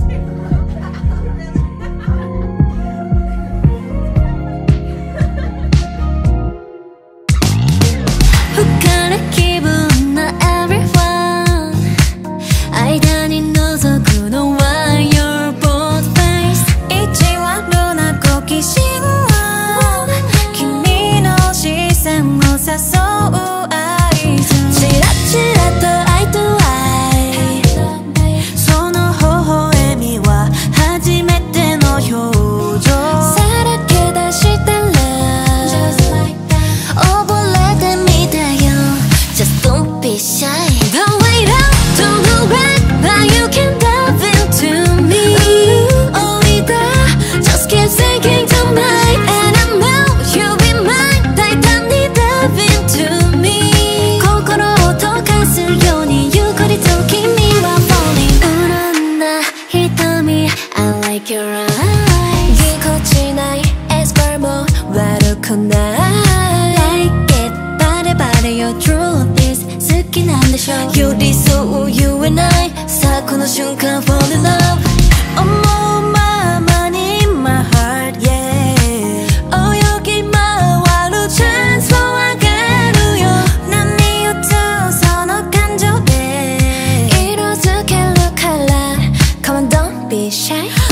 浮かれ気分な everyone 間に覗くのは your bold face 意地悪な好奇心は君の視線を誘う合図チラチラとアイとアイその微笑みは初めての表情さらけ出したら溺れてみたよ Just don't be shy Don't wait up, don't go back Now you can dive into me only that Just keep thinking tonight And I know you'll be mine 大胆に dive into me 心を溶かすようにゆっくりと君は falling 潤んだ瞳 I like your eyes ぎこちないエスパーも悪くない Like it バレバレ Your truth is 好きなんでしょ寄り添う You and I さあこの瞬間 Fall in love 思うままに My heart yeah 泳ぎ回るチャンスをあげるよ波打つその感情で色づけるから Come on don't be shy